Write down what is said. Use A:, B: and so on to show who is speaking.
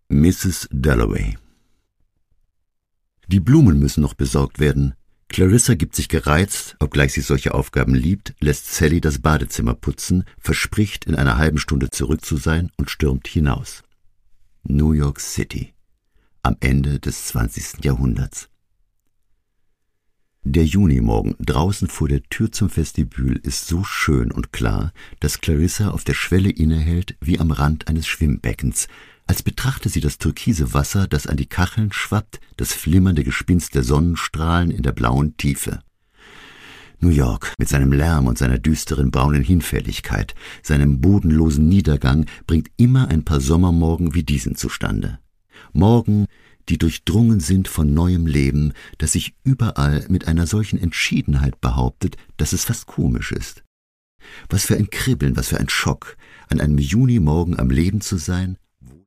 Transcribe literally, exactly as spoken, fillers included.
A: Misses Dalloway. Die Blumen müssen noch besorgt werden. Clarissa gibt sich gereizt, obgleich sie solche Aufgaben liebt, lässt Sally das Badezimmer putzen, verspricht, in einer halben Stunde zurück zu sein und stürmt hinaus. New York City. Am Ende des zwanzigsten Jahrhunderts. Der Junimorgen draußen vor der Tür zum Vestibül ist so schön und klar, dass Clarissa auf der Schwelle innehält wie am Rand eines Schwimmbeckens, als betrachte sie das türkise Wasser, das an die Kacheln schwappt, das flimmernde Gespinst der Sonnenstrahlen in der blauen Tiefe. New York mit seinem Lärm und seiner düsteren braunen Hinfälligkeit, seinem bodenlosen Niedergang, bringt immer ein paar Sommermorgen wie diesen zustande. Morgen, die durchdrungen sind von neuem Leben, das sich überall mit einer solchen Entschiedenheit behauptet, dass es fast komisch ist. Was für ein Kribbeln, was für ein Schock, an einem Junimorgen am Leben zu sein,